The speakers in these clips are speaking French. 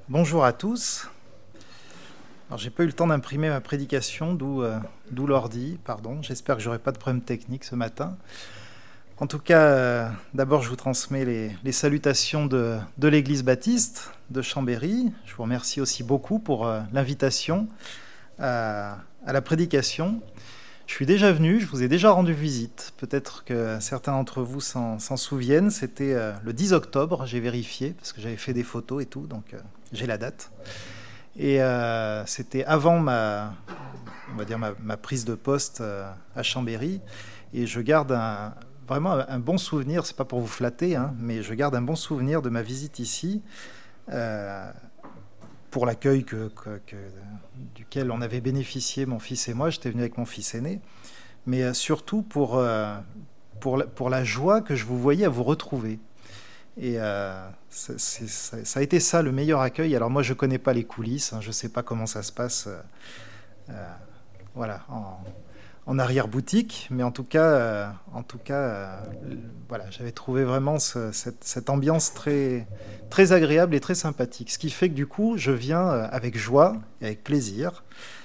Bonjour à tous. Alors, j'ai pas eu le temps d'imprimer ma prédication, d'où l'ordi, pardon. J'espère que j'aurai pas de problème technique ce matin. En tout cas, d'abord, je vous transmets les salutations de l'Église baptiste de Chambéry. Je vous remercie aussi beaucoup pour l'invitation à la prédication. Je suis déjà venu, je vous ai déjà rendu visite. Peut-être que certains d'entre vous s'en souviennent. C'était le 10 octobre, j'ai vérifié, parce que j'avais fait des photos et tout, donc j'ai la date. Et c'était avant ma prise de poste à Chambéry. Et je garde vraiment un bon souvenir, c'est pas pour vous flatter, hein, mais je garde un bon souvenir de ma visite ici, pour l'accueil duquel on avait bénéficié, mon fils et moi. J'étais venu avec mon fils aîné, mais surtout pour la joie que je vous voyais à vous retrouver. Et ça a été ça, le meilleur accueil. Alors moi, je ne connais pas les coulisses, hein, je ne sais pas comment ça se passe voilà, en arrière-boutique, mais en tout cas, voilà, j'avais trouvé vraiment cette ambiance très, très agréable et très sympathique. Ce qui fait que du coup, je viens avec joie et avec plaisir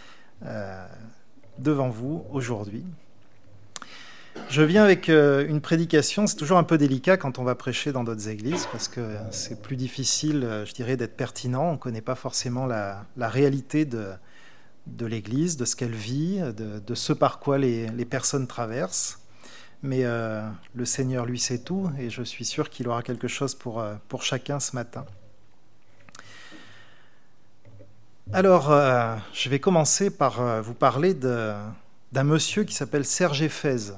devant vous aujourd'hui. Je viens avec une prédication. C'est toujours un peu délicat quand on va prêcher dans d'autres églises, parce que c'est plus difficile, je dirais, d'être pertinent. On ne connaît pas forcément la réalité de l'Église, de ce qu'elle vit, de ce par quoi les personnes traversent. Mais le Seigneur, lui, sait tout, et je suis sûr qu'il aura quelque chose pour chacun ce matin. Alors, je vais commencer par vous parler d'un monsieur qui s'appelle Serge Éphèse.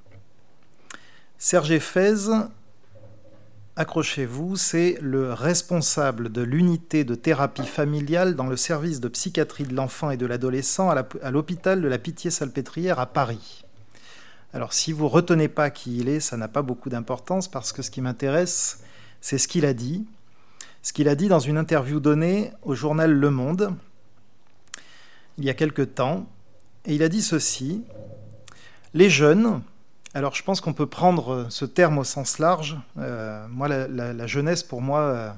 Serge Éphèse, accrochez-vous, c'est le responsable de l'unité de thérapie familiale dans le service de psychiatrie de l'enfant et de l'adolescent à l'hôpital de la Pitié-Salpêtrière à Paris. Alors, si vous ne retenez pas qui il est, ça n'a pas beaucoup d'importance, parce que ce qui m'intéresse, c'est ce qu'il a dit. Ce qu'il a dit dans une interview donnée au journal Le Monde, il y a quelque temps. Et il a dit ceci: « Les jeunes... » Alors, je pense qu'on peut prendre ce terme au sens large. Moi, la jeunesse, pour moi,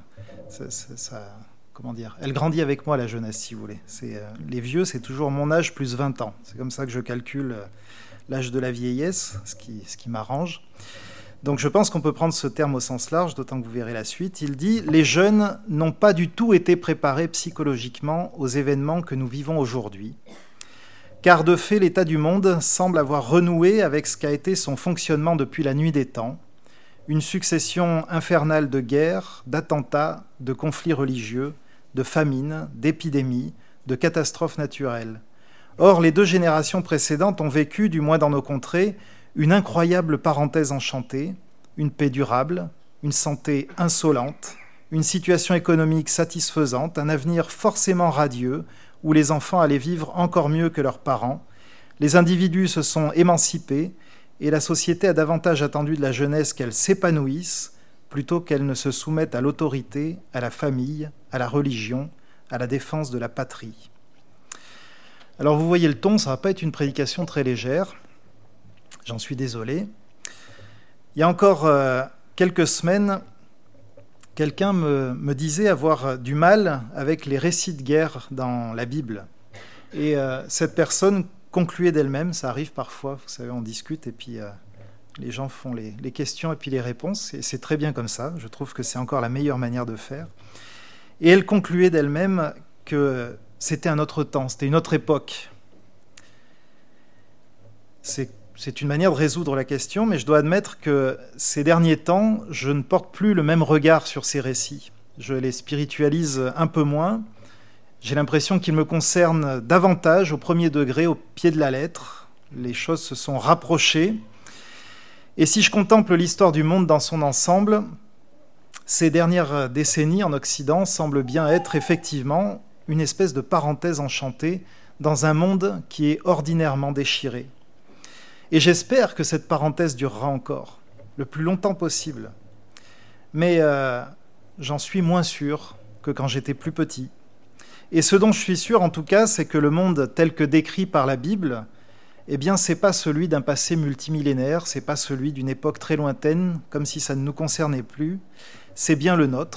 comment dire, elle grandit avec moi, la jeunesse, si vous voulez. Les vieux, c'est toujours mon âge plus 20 ans. C'est comme ça que je calcule l'âge de la vieillesse, ce qui m'arrange. Donc, je pense qu'on peut prendre ce terme au sens large, d'autant que vous verrez la suite. Il dit « Les jeunes n'ont pas du tout été préparés psychologiquement aux événements que nous vivons aujourd'hui. Car de fait, l'état du monde semble avoir renoué avec ce qu'a été son fonctionnement depuis la nuit des temps, une succession infernale de guerres, d'attentats, de conflits religieux, de famines, d'épidémies, de catastrophes naturelles. Or, les 2 générations précédentes ont vécu, du moins dans nos contrées, une incroyable parenthèse enchantée, une paix durable, une santé insolente, une situation économique satisfaisante, un avenir forcément radieux, où les enfants allaient vivre encore mieux que leurs parents. Les individus se sont émancipés et la société a davantage attendu de la jeunesse qu'elle s'épanouisse plutôt qu'elle ne se soumette à l'autorité, à la famille, à la religion, à la défense de la patrie. » Alors vous voyez le ton, ça ne va pas être une prédication très légère. J'en suis désolé. Il y a encore quelques semaines, quelqu'un me disait avoir du mal avec les récits de guerre dans la Bible. Et cette personne concluait d'elle-même, ça arrive parfois, vous savez, on discute et puis les gens font les questions et puis les réponses, et c'est très bien comme ça, je trouve que c'est encore la meilleure manière de faire. Et elle concluait d'elle-même que c'était un autre temps, c'était une autre époque. C'est une manière de résoudre la question, mais je dois admettre que ces derniers temps, je ne porte plus le même regard sur ces récits. Je les spiritualise un peu moins. J'ai l'impression qu'ils me concernent davantage au premier degré, au pied de la lettre. Les choses se sont rapprochées. Et si je contemple l'histoire du monde dans son ensemble, ces dernières décennies en Occident semblent bien être effectivement une espèce de parenthèse enchantée dans un monde qui est ordinairement déchiré. Et j'espère que cette parenthèse durera encore, le plus longtemps possible. Mais j'en suis moins sûr que quand j'étais plus petit. Et ce dont je suis sûr, en tout cas, c'est que le monde tel que décrit par la Bible, eh bien, c'est pas celui d'un passé multimillénaire, c'est pas celui d'une époque très lointaine, comme si ça ne nous concernait plus. C'est bien le nôtre,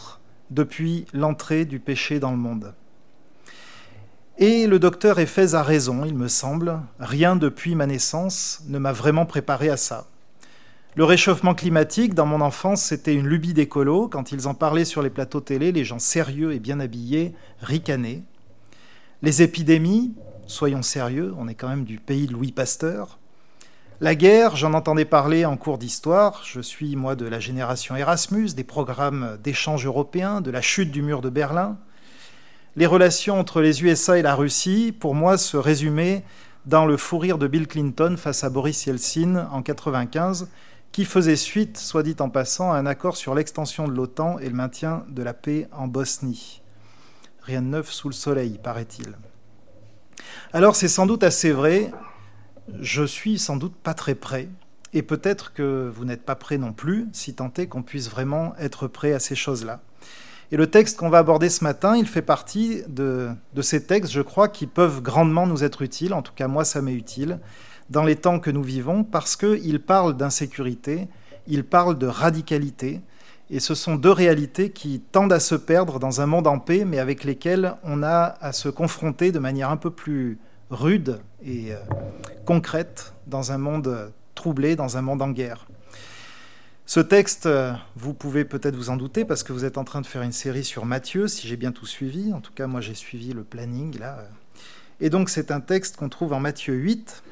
depuis l'entrée du péché dans le monde. Et le docteur Eiffez a raison, il me semble, rien depuis ma naissance ne m'a vraiment préparé à ça. Le réchauffement climatique, dans mon enfance, c'était une lubie d'écolos. Quand ils en parlaient sur les plateaux télé, les gens sérieux et bien habillés ricanaient. Les épidémies, soyons sérieux, on est quand même du pays de Louis Pasteur. La guerre, j'en entendais parler en cours d'histoire. Je suis, moi, de la génération Erasmus, des programmes d'échange européens, de la chute du mur de Berlin. Les relations entre les USA et la Russie, pour moi, se résumaient dans le fou rire de Bill Clinton face à Boris Yeltsin en 1995, qui faisait suite, soit dit en passant, à un accord sur l'extension de l'OTAN et le maintien de la paix en Bosnie. Rien de neuf sous le soleil, paraît-il. Alors c'est sans doute assez vrai, je suis sans doute pas très prêt, et peut-être que vous n'êtes pas prêt non plus, si tant est qu'on puisse vraiment être prêt à ces choses-là. Et le texte qu'on va aborder ce matin, il fait partie de ces textes, je crois, qui peuvent grandement nous être utiles, en tout cas moi ça m'est utile, dans les temps que nous vivons, parce qu'il parle d'insécurité, il parle de radicalité, et ce sont deux réalités qui tendent à se perdre dans un monde en paix, mais avec lesquelles on a à se confronter de manière un peu plus rude et concrète dans un monde troublé, dans un monde en guerre. Ce texte, vous pouvez peut-être vous en douter, parce que vous êtes en train de faire une série sur Matthieu, si j'ai bien tout suivi. En tout cas, moi j'ai suivi le planning, là. Et donc c'est un texte qu'on trouve en Matthieu 8.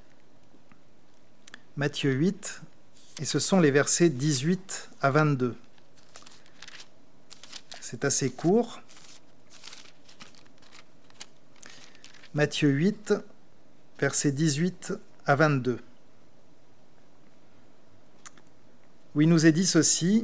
Matthieu 8, et ce sont les versets 18 à 22. C'est assez court. Matthieu 8, versets 18 à 22. Où il nous est dit ceci.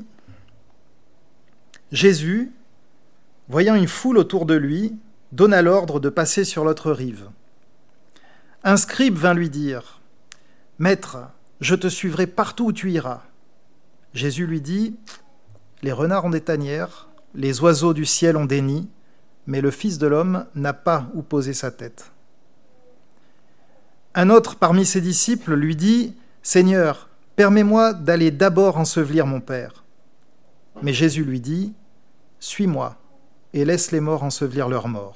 Jésus, voyant une foule autour de lui, donna l'ordre de passer sur l'autre rive. Un scribe vint lui dire, « Maître, je te suivrai partout où tu iras. » Jésus lui dit, « Les renards ont des tanières, les oiseaux du ciel ont des nids, mais le Fils de l'homme n'a pas où poser sa tête. » Un autre parmi ses disciples lui dit, « Seigneur, permets-moi d'aller d'abord ensevelir mon Père. » Mais Jésus lui dit, « Suis-moi et laisse les morts ensevelir leurs morts. »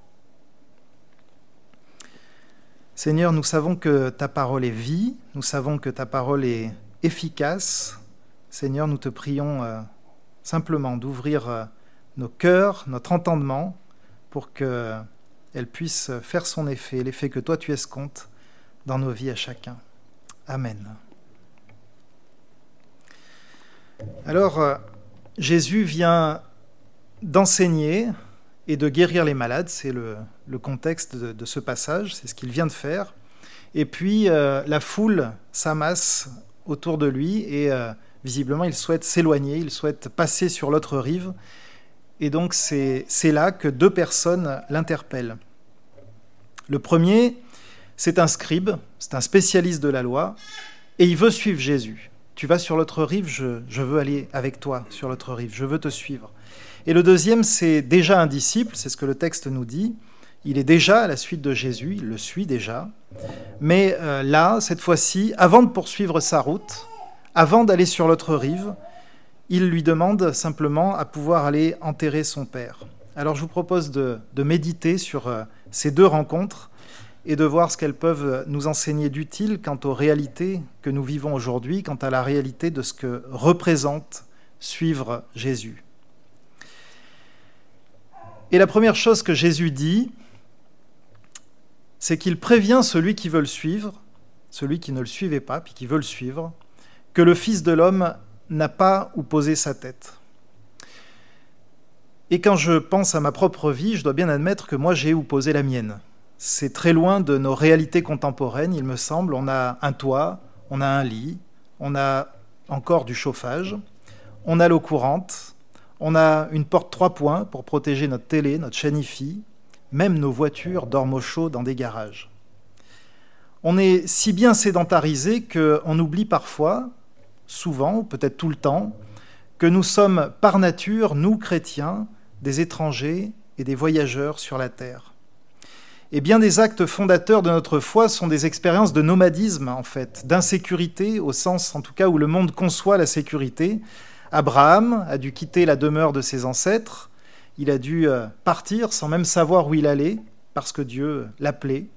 Seigneur, nous savons que ta parole est vie, nous savons que ta parole est efficace. Seigneur, nous te prions simplement d'ouvrir nos cœurs, notre entendement, pour qu'elle puisse faire son effet, l'effet que toi tu escomptes dans nos vies à chacun. Amen. Alors, Jésus vient d'enseigner et de guérir les malades, c'est le contexte de ce passage, c'est ce qu'il vient de faire. Et puis, la foule s'amasse autour de lui et visiblement, il souhaite s'éloigner, il souhaite passer sur l'autre rive. Et donc, c'est là que deux personnes l'interpellent. Le premier, c'est un scribe, c'est un spécialiste de la loi, et il veut suivre Jésus. Tu vas sur l'autre rive, je veux aller avec toi sur l'autre rive, je veux te suivre. Et le deuxième, c'est déjà un disciple, c'est ce que le texte nous dit. Il est déjà à la suite de Jésus, il le suit déjà. Mais là, cette fois-ci, avant de poursuivre sa route, avant d'aller sur l'autre rive, il lui demande simplement à pouvoir aller enterrer son père. Alors je vous propose de méditer sur ces deux rencontres et de voir ce qu'elles peuvent nous enseigner d'utile quant aux réalités que nous vivons aujourd'hui, quant à la réalité de ce que représente suivre Jésus. Et la première chose que Jésus dit, c'est qu'il prévient celui qui veut le suivre, celui qui ne le suivait pas, puis qui veut le suivre, que le Fils de l'homme n'a pas où poser sa tête. Et quand je pense à ma propre vie, je dois bien admettre que moi j'ai où poser la mienne. C'est très loin de nos réalités contemporaines, il me semble. On a un toit, on a un lit, on a encore du chauffage, on a l'eau courante, on a une porte 3 points pour protéger notre télé, notre chaîne hi-fi, même nos voitures dorment au chaud dans des garages. On est si bien sédentarisé qu'on oublie parfois, souvent, ou peut-être tout le temps, que nous sommes par nature, nous chrétiens, des étrangers et des voyageurs sur la terre. Et bien des actes fondateurs de notre foi sont des expériences de nomadisme, en fait, d'insécurité, au sens en tout cas où le monde conçoit la sécurité, Abraham a dû quitter la demeure de ses ancêtres, il a dû partir sans même savoir où il allait, parce que Dieu l'appelait.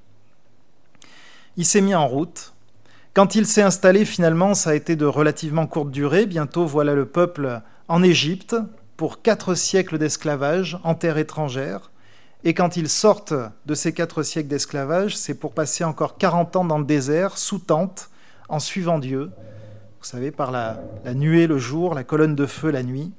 Il s'est mis en route. Quand il s'est installé, finalement, ça a été de relativement courte durée. Bientôt, voilà le peuple en Égypte, pour 4 siècles d'esclavage en terre étrangère. Et quand ils sortent de ces 4 siècles d'esclavage, c'est pour passer encore 40 ans dans le désert, sous tente, en suivant Dieu. Vous savez, par la nuée le jour, la colonne de feu la nuit.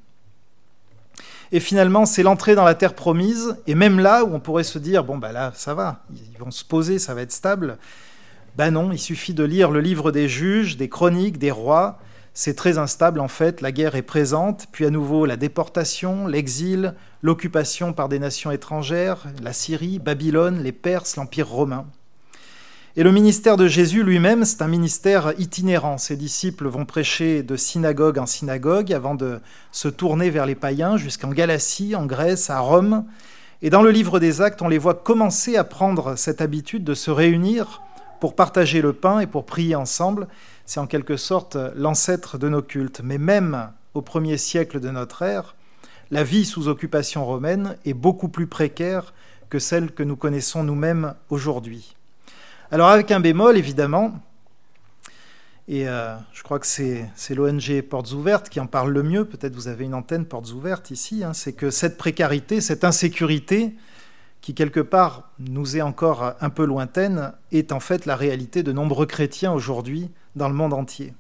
Et finalement, c'est l'entrée dans la terre promise. Et même là, où on pourrait se dire, bon, bah là, ça va, ils vont se poser, ça va être stable. Ben non, il suffit de lire le livre des juges, des chroniques, des rois. C'est très instable en fait, la guerre est présente, puis à nouveau la déportation, l'exil, l'occupation par des nations étrangères, la Syrie, Babylone, les Perses, l'Empire romain. Et le ministère de Jésus lui-même, c'est un ministère itinérant. Ses disciples vont prêcher de synagogue en synagogue avant de se tourner vers les païens jusqu'en Galatie, en Grèce, à Rome. Et dans le livre des Actes, on les voit commencer à prendre cette habitude de se réunir pour partager le pain et pour prier ensemble. C'est en quelque sorte l'ancêtre de nos cultes. Mais même au 1er siècle de notre ère, la vie sous occupation romaine est beaucoup plus précaire que celle que nous connaissons nous-mêmes aujourd'hui. Alors avec un bémol, évidemment, et je crois que c'est l'ONG Portes Ouvertes qui en parle le mieux, peut-être vous avez une antenne Portes Ouvertes ici, c'est que cette précarité, cette insécurité, qui quelque part nous est encore un peu lointaine, est en fait la réalité de nombreux chrétiens aujourd'hui dans le monde entier.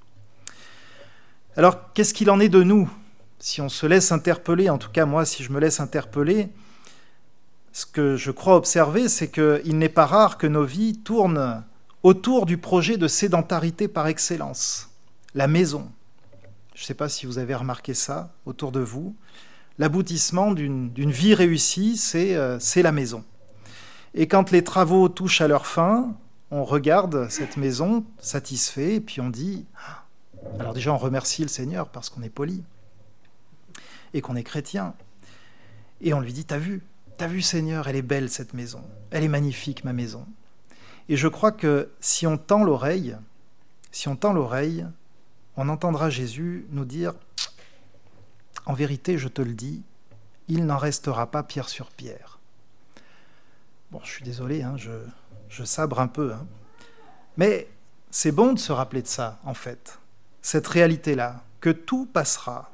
Alors, qu'est-ce qu'il en est de nous ? Si on se laisse interpeller, en tout cas moi, si je me laisse interpeller, ce que je crois observer, c'est qu'il n'est pas rare que nos vies tournent autour du projet de sédentarité par excellence, la maison. Je ne sais pas si vous avez remarqué ça autour de vous. L'aboutissement d'une vie réussie, c'est la maison. Et quand les travaux touchent à leur fin, on regarde cette maison satisfait, et puis on dit... Alors déjà, on remercie le Seigneur parce qu'on est poli, et qu'on est chrétien. Et on lui dit, t'as vu Seigneur, elle est belle cette maison, elle est magnifique ma maison. Et je crois que si on tend l'oreille, on entendra Jésus nous dire... En vérité, je te le dis, il n'en restera pas pierre sur pierre. Bon, je suis désolé, je sabre un peu. Mais c'est bon de se rappeler de ça, en fait. Cette réalité-là, que tout passera.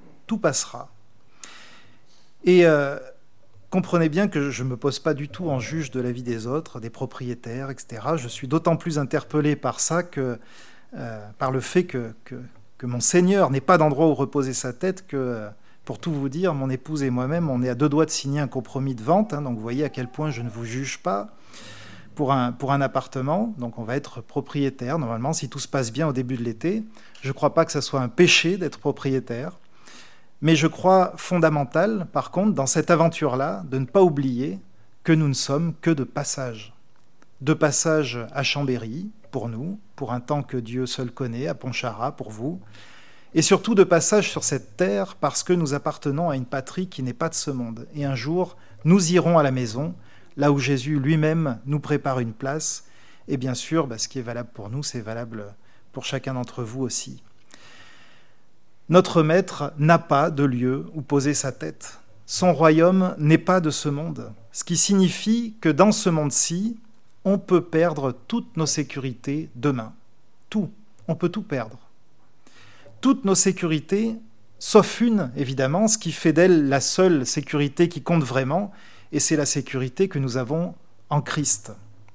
Et comprenez bien que je ne me pose pas du tout en juge de la vie des autres, des propriétaires, etc. Je suis d'autant plus interpellé par ça que par le fait que mon Seigneur n'ait pas d'endroit où reposer sa tête, que... Pour tout vous dire, mon épouse et moi-même, on est à 2 doigts de signer un compromis de vente, donc vous voyez à quel point je ne vous juge pas, pour un appartement. Donc on va être propriétaire, normalement, si tout se passe bien au début de l'été. Je ne crois pas que ça soit un péché d'être propriétaire, mais je crois fondamental, par contre, dans cette aventure-là, de ne pas oublier que nous ne sommes que de passage. De passage à Chambéry, pour nous, pour un temps que Dieu seul connaît, à Pontcharrat, pour vous, et surtout de passage sur cette terre parce que nous appartenons à une patrie qui n'est pas de ce monde. Et un jour, nous irons à la maison, là où Jésus lui-même nous prépare une place. Et bien sûr, ce qui est valable pour nous, c'est valable pour chacun d'entre vous aussi. Notre Maître n'a pas de lieu où poser sa tête. Son royaume n'est pas de ce monde, ce qui signifie que dans ce monde-ci, on peut perdre toutes nos sécurités demain. Tout, on peut tout perdre. Toutes nos sécurités, sauf une, évidemment, ce qui fait d'elle la seule sécurité qui compte vraiment, et c'est la sécurité que nous avons en Christ.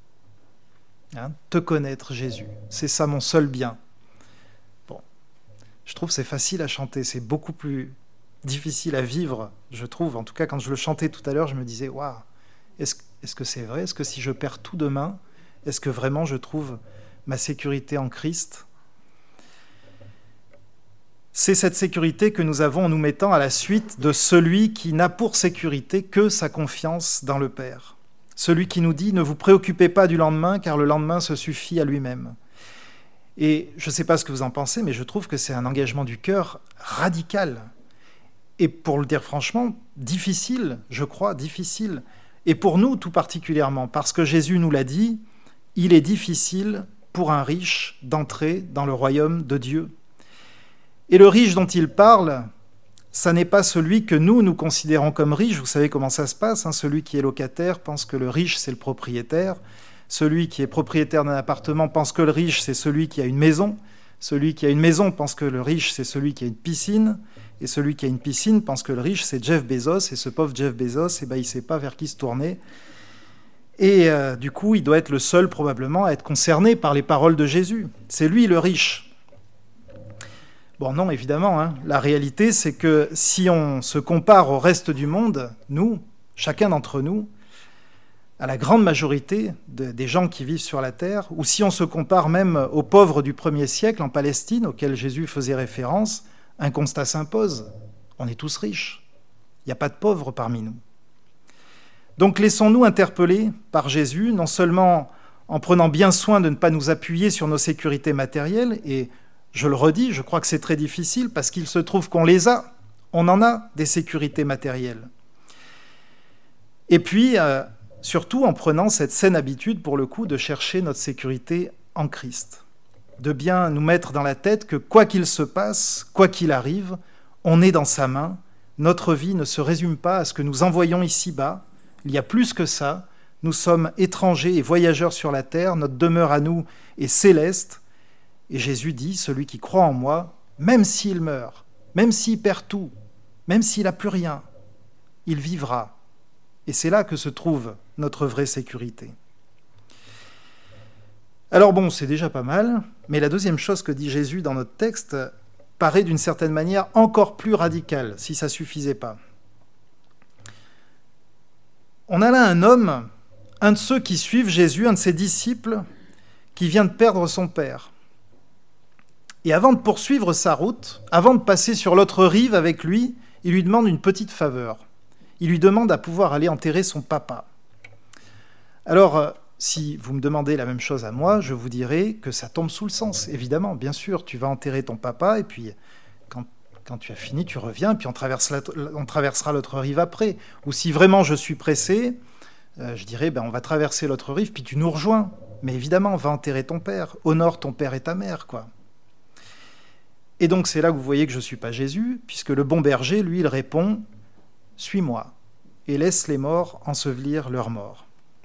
Te connaître, Jésus, c'est ça mon seul bien. Bon, je trouve que c'est facile à chanter, c'est beaucoup plus difficile à vivre, je trouve. En tout cas, quand je le chantais tout à l'heure, je me disais, waouh, est-ce que c'est vrai ? Est-ce que si je perds tout demain, est-ce que vraiment je trouve ma sécurité en Christ ? C'est cette sécurité que nous avons en nous mettant à la suite de celui qui n'a pour sécurité que sa confiance dans le Père. Celui qui nous dit « Ne vous préoccupez pas du lendemain, car le lendemain se suffit à lui-même ». Et je ne sais pas ce que vous en pensez, mais je trouve que c'est un engagement du cœur radical. Et pour le dire franchement, difficile, je crois, difficile. Et pour nous tout particulièrement, parce que Jésus nous l'a dit, il est difficile pour un riche d'entrer dans le royaume de Dieu. Et le riche dont il parle, ça n'est pas celui que nous considérons comme riche. Vous savez comment ça se passe, hein. Celui qui est locataire pense que le riche, c'est le propriétaire. Celui qui est propriétaire d'un appartement pense que le riche, c'est celui qui a une maison. Celui qui a une maison pense que le riche, c'est celui qui a une piscine. Et celui qui a une piscine pense que le riche, c'est Jeff Bezos. Et ce pauvre Jeff Bezos, il ne sait pas vers qui se tourner. Et du coup, il doit être le seul probablement à être concerné par les paroles de Jésus. C'est lui le riche. Bon, non, évidemment, hein. La réalité, c'est que si on se compare au reste du monde, nous, chacun d'entre nous, à la grande majorité des gens qui vivent sur la terre, ou si on se compare même aux pauvres du 1er siècle en Palestine, auxquels Jésus faisait référence, un constat s'impose. On est tous riches. Il n'y a pas de pauvres parmi nous. Donc laissons-nous interpeller par Jésus, non seulement en prenant bien soin de ne pas nous appuyer sur nos sécurités matérielles, et je le redis, je crois que c'est très difficile parce qu'il se trouve qu'on les a. On en a des sécurités matérielles. Et puis, surtout en prenant cette saine habitude, pour le coup, de chercher notre sécurité en Christ. De bien nous mettre dans la tête que quoi qu'il se passe, quoi qu'il arrive, on est dans sa main. Notre vie ne se résume pas à ce que nous envoyons ici-bas. Il y a plus que ça. Nous sommes étrangers et voyageurs sur la terre. Notre demeure à nous est céleste. Et Jésus dit, celui qui croit en moi, même s'il meurt, même s'il perd tout, même s'il n'a plus rien, il vivra. Et c'est là que se trouve notre vraie sécurité. Alors bon, c'est déjà pas mal, mais la deuxième chose que dit Jésus dans notre texte paraît d'une certaine manière encore plus radicale, si ça ne suffisait pas. On a là un homme, un de ceux qui suivent Jésus, un de ses disciples, qui vient de perdre son père. Et avant de poursuivre sa route, avant de passer sur l'autre rive avec lui, il lui demande une petite faveur. Il lui demande à pouvoir aller enterrer son papa. Alors, si vous me demandez la même chose à moi, je vous dirai que ça tombe sous le sens. Évidemment, bien sûr, tu vas enterrer ton papa, et puis quand tu as fini, tu reviens, puis on traversera l'autre rive après. Ou si vraiment je suis pressé, je dirais, on va traverser l'autre rive, puis tu nous rejoins. Mais évidemment, va enterrer ton père. Honore ton père et ta mère, quoi. Et donc c'est là que vous voyez que je ne suis pas Jésus, puisque le bon berger, lui, il répond « Suis-moi, et laisse les morts ensevelir leurs morts. »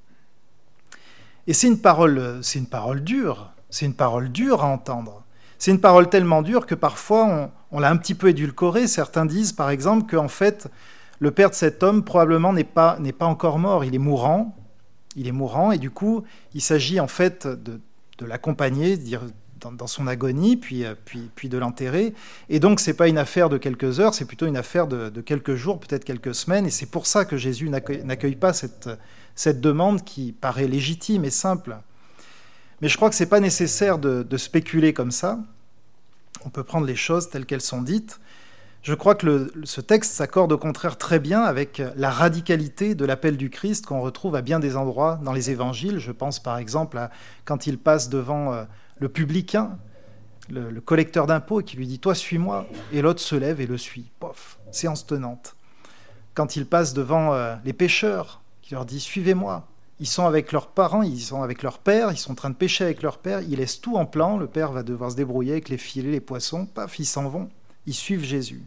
Et c'est une parole dure, c'est une parole dure à entendre. C'est une parole tellement dure que parfois on l'a un petit peu édulcorée. Certains disent par exemple qu'en fait, le père de cet homme probablement n'est pas encore mort, il est mourant, et du coup, il s'agit en fait de l'accompagner, dans son agonie, puis de l'enterrer. Et donc, ce n'est pas une affaire de quelques heures, c'est plutôt une affaire de quelques jours, peut-être quelques semaines. Et c'est pour ça que Jésus n'accueille pas cette demande qui paraît légitime et simple. Mais je crois que ce n'est pas nécessaire de spéculer comme ça. On peut prendre les choses telles qu'elles sont dites. Je crois que ce texte s'accorde au contraire très bien avec la radicalité de l'appel du Christ qu'on retrouve à bien des endroits dans les évangiles. Je pense par exemple à quand il passe devant le publicain, le collecteur d'impôts, qui lui dit « Toi, suis-moi », et l'autre se lève et le suit. Pof, séance tenante. Quand il passe devant les pêcheurs, qui leur dit « Suivez-moi », ils sont avec leurs parents, ils sont avec leur père, ils sont en train de pêcher avec leur père, ils laissent tout en plan, le père va devoir se débrouiller avec les filets, les poissons, paf, ils s'en vont, ils suivent Jésus.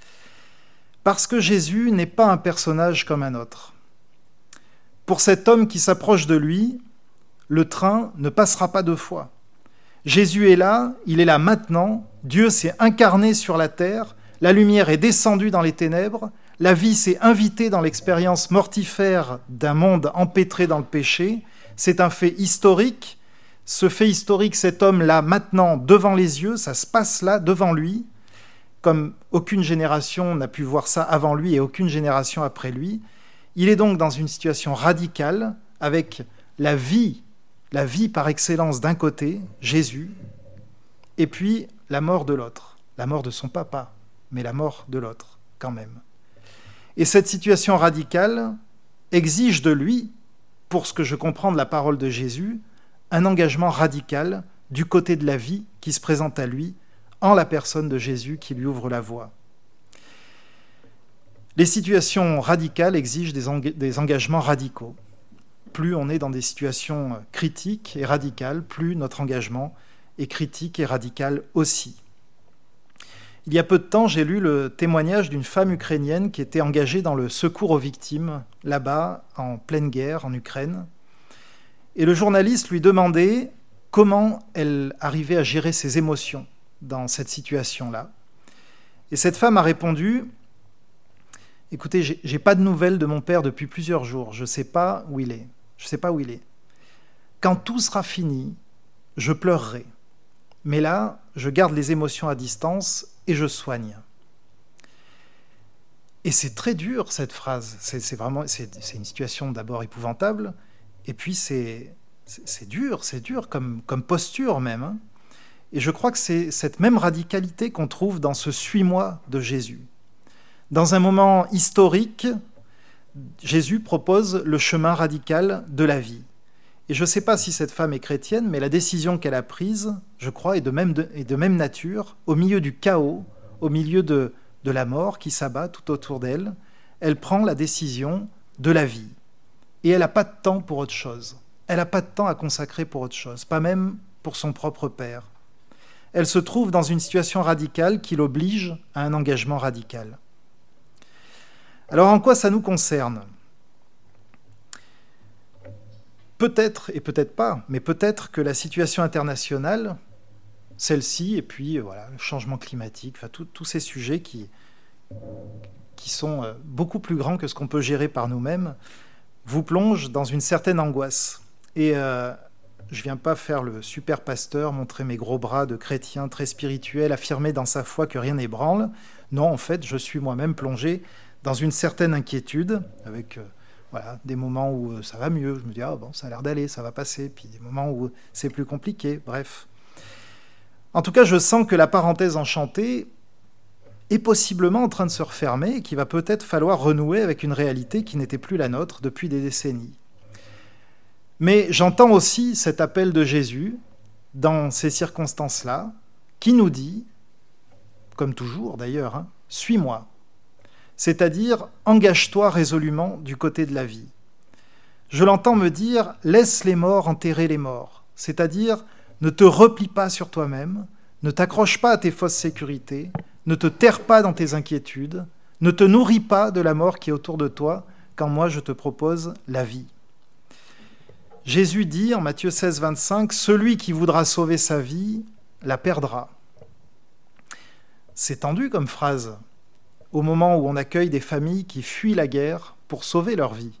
Parce que Jésus n'est pas un personnage comme un autre. Pour cet homme qui s'approche de lui, le train ne passera pas deux fois. Jésus est là, il est là maintenant, Dieu s'est incarné sur la terre, la lumière est descendue dans les ténèbres, la vie s'est invitée dans l'expérience mortifère d'un monde empêtré dans le péché. C'est un fait historique. Ce fait historique, cet homme là maintenant devant les yeux, ça se passe là devant lui, comme aucune génération n'a pu voir ça avant lui et aucune génération après lui. Il est donc dans une situation radicale avec la vie par excellence d'un côté, Jésus, et puis la mort de l'autre, la mort de son papa, mais la mort de l'autre quand même. Et cette situation radicale exige de lui, pour ce que je comprends de la parole de Jésus, un engagement radical du côté de la vie qui se présente à lui, en la personne de Jésus qui lui ouvre la voie. Les situations radicales exigent des engagements radicaux. Plus on est dans des situations critiques et radicales, plus notre engagement est critique et radical aussi. Il y a peu de temps, j'ai lu le témoignage d'une femme ukrainienne qui était engagée dans le secours aux victimes, là-bas, en pleine guerre, en Ukraine. Et le journaliste lui demandait comment elle arrivait à gérer ses émotions dans cette situation-là. Et cette femme a répondu « Écoutez, j'ai pas de nouvelles de mon père depuis plusieurs jours. Je sais pas où il est. Je sais pas où il est. Quand tout sera fini, je pleurerai. Mais là, je garde les émotions à distance et je soigne. » Et c'est très dur, cette phrase. C'est une situation d'abord épouvantable, et puis c'est dur comme posture même. Hein. Et je crois que c'est cette même radicalité qu'on trouve dans ce « suis-moi » de Jésus. Dans un moment historique, Jésus propose le chemin radical de la vie. Et je ne sais pas si cette femme est chrétienne, mais la décision qu'elle a prise, je crois, est de même nature, au milieu du chaos, au milieu de la mort qui s'abat tout autour d'elle. Elle prend la décision de la vie. Et elle n'a pas de temps pour autre chose. Elle n'a pas de temps à consacrer pour autre chose, pas même pour son propre père. Elle se trouve dans une situation radicale qui l'oblige à un engagement radical. Alors en quoi ça nous concerne ? Peut-être, et peut-être pas, mais peut-être que la situation internationale, celle-ci, et puis voilà, le changement climatique, enfin, tous ces sujets qui sont beaucoup plus grands que ce qu'on peut gérer par nous-mêmes, vous plongent dans une certaine angoisse. Et je ne viens pas faire le super pasteur, montrer mes gros bras de chrétien très spirituel, affirmer dans sa foi que rien n'ébranle. Non, en fait, je suis moi-même plongé dans une certaine inquiétude, avec des moments où ça va mieux, je me dis « Ah bon, ça a l'air d'aller, ça va passer », puis des moments où c'est plus compliqué, bref. En tout cas, je sens que la parenthèse enchantée est possiblement en train de se refermer et qu'il va peut-être falloir renouer avec une réalité qui n'était plus la nôtre depuis des décennies. Mais j'entends aussi cet appel de Jésus, dans ces circonstances-là, qui nous dit, comme toujours d'ailleurs, hein, « Suis-moi ». C'est-à-dire, engage-toi résolument du côté de la vie. Je l'entends me dire, laisse les morts enterrer les morts. C'est-à-dire, ne te replie pas sur toi-même, ne t'accroche pas à tes fausses sécurités, ne te terre pas dans tes inquiétudes, ne te nourris pas de la mort qui est autour de toi, quand moi je te propose la vie. Jésus dit en Matthieu 16, 25, « Celui qui voudra sauver sa vie, la perdra. » C'est tendu comme phrase, au moment où on accueille des familles qui fuient la guerre pour sauver leur vie.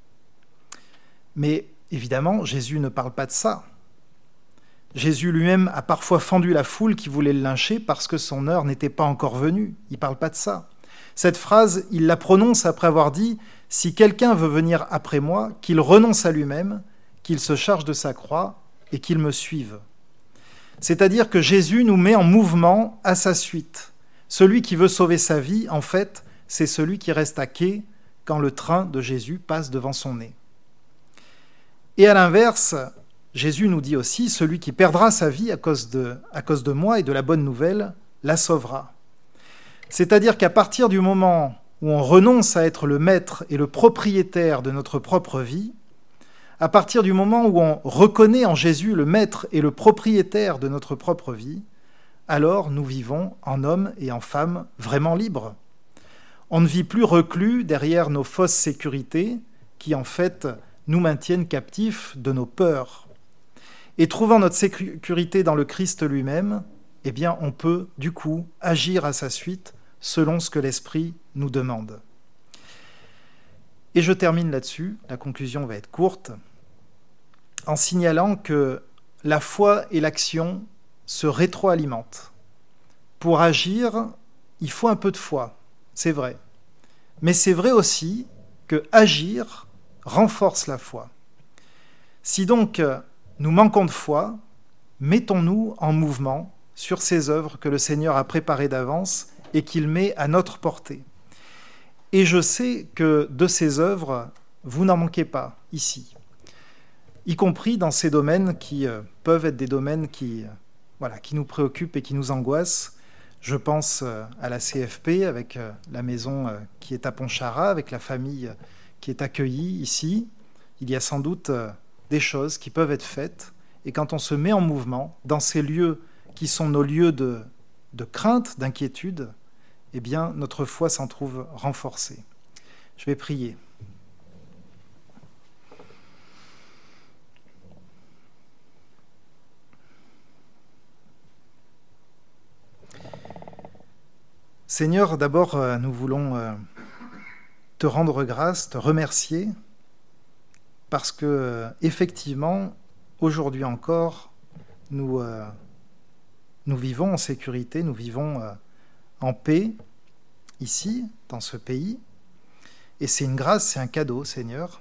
Mais évidemment, Jésus ne parle pas de ça. Jésus lui-même a parfois fendu la foule qui voulait le lyncher parce que son heure n'était pas encore venue. Il ne parle pas de ça. Cette phrase, il la prononce après avoir dit « Si quelqu'un veut venir après moi, qu'il renonce à lui-même, qu'il se charge de sa croix et qu'il me suive. » C'est-à-dire que Jésus nous met en mouvement à sa suite. Celui qui veut sauver sa vie, en fait, c'est celui qui reste à quai quand le train de Jésus passe devant son nez. Et à l'inverse, Jésus nous dit aussi, celui qui perdra sa vie à cause de moi et de la bonne nouvelle, la sauvera. C'est-à-dire qu'à partir du moment où on renonce à être le maître et le propriétaire de notre propre vie, à partir du moment où on reconnaît en Jésus le maître et le propriétaire de notre propre vie, alors nous vivons en hommes et en femmes vraiment libres. On ne vit plus reclus derrière nos fausses sécurités qui, en fait, nous maintiennent captifs de nos peurs. Et trouvant notre sécurité dans le Christ lui-même, eh bien, on peut, du coup, agir à sa suite selon ce que l'Esprit nous demande. Et je termine là-dessus, la conclusion va être courte, en signalant que la foi et l'action se rétroalimentent. Pour agir, il faut un peu de foi, c'est vrai. Mais c'est vrai aussi que agir renforce la foi. Si donc nous manquons de foi, mettons-nous en mouvement sur ces œuvres que le Seigneur a préparées d'avance et qu'il met à notre portée. Et je sais que de ces œuvres, vous n'en manquez pas ici, y compris dans ces domaines qui peuvent être des domaines qui nous préoccupent et qui nous angoissent. Je pense à la CFP avec la maison qui est à Pontcharrat, avec la famille qui est accueillie ici. Il y a sans doute des choses qui peuvent être faites. Et quand on se met en mouvement dans ces lieux qui sont nos lieux de crainte, d'inquiétude, eh bien, notre foi s'en trouve renforcée. Je vais prier. Seigneur, d'abord, nous voulons te rendre grâce, te remercier, parce que, effectivement, aujourd'hui encore, nous vivons en sécurité, nous vivons en paix, ici, dans ce pays. Et c'est une grâce, c'est un cadeau, Seigneur.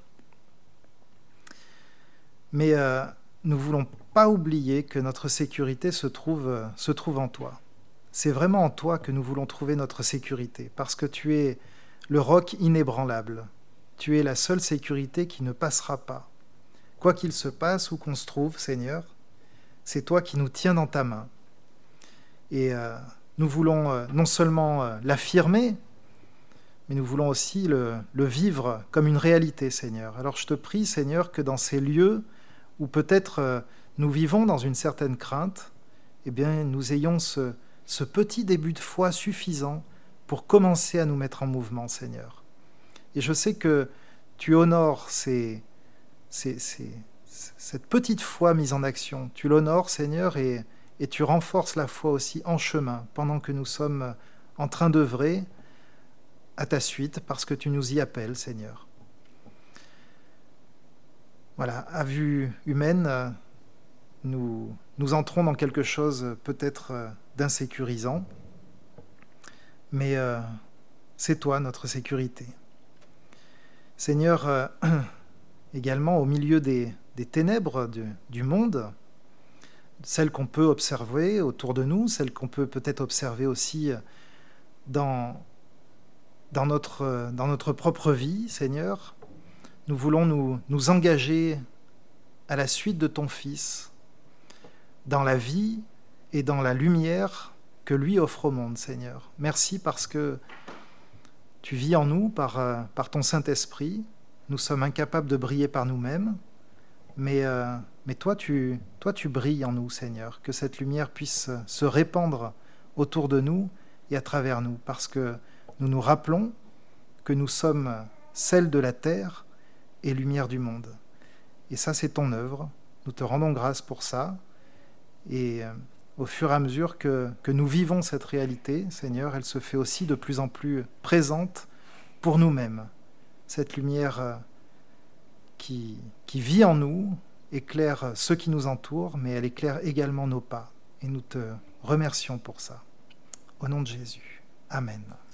Mais nous ne voulons pas oublier que notre sécurité se trouve en toi. C'est vraiment en toi que nous voulons trouver notre sécurité, parce que tu es le roc inébranlable. Tu es la seule sécurité qui ne passera pas. Quoi qu'il se passe, où qu'on se trouve, Seigneur, c'est toi qui nous tiens dans ta main. Et nous voulons non seulement l'affirmer, mais nous voulons aussi le vivre comme une réalité, Seigneur. Alors je te prie, Seigneur, que dans ces lieux où peut-être nous vivons dans une certaine crainte, eh bien, nous ayons ce petit début de foi suffisant pour commencer à nous mettre en mouvement, Seigneur. Et je sais que tu honores cette petite foi mise en action. Tu l'honores, Seigneur, et tu renforces la foi aussi en chemin, pendant que nous sommes en train d'œuvrer à ta suite, parce que tu nous y appelles, Seigneur. Voilà, à vue humaine, nous entrons dans quelque chose peut-être d'insécurisant, mais c'est toi notre sécurité. Seigneur, également au milieu des ténèbres du monde, celles qu'on peut observer autour de nous, celles qu'on peut peut-être observer aussi dans notre propre vie, Seigneur, nous voulons nous engager à la suite de ton Fils, dans la vie et dans la lumière que lui offre au monde, Seigneur. Merci parce que tu vis en nous par ton Saint-Esprit. Nous sommes incapables de briller par nous-mêmes, mais toi, tu brilles en nous, Seigneur. Que cette lumière puisse se répandre autour de nous et à travers nous, parce que nous nous rappelons que nous sommes sel de la terre et lumière du monde. Et ça, c'est ton œuvre. Nous te rendons grâce pour ça. Et au fur et à mesure que nous vivons cette réalité, Seigneur, elle se fait aussi de plus en plus présente pour nous-mêmes. Cette lumière qui vit en nous, éclaire ceux qui nous entourent, mais elle éclaire également nos pas. Et nous te remercions pour ça. Au nom de Jésus. Amen.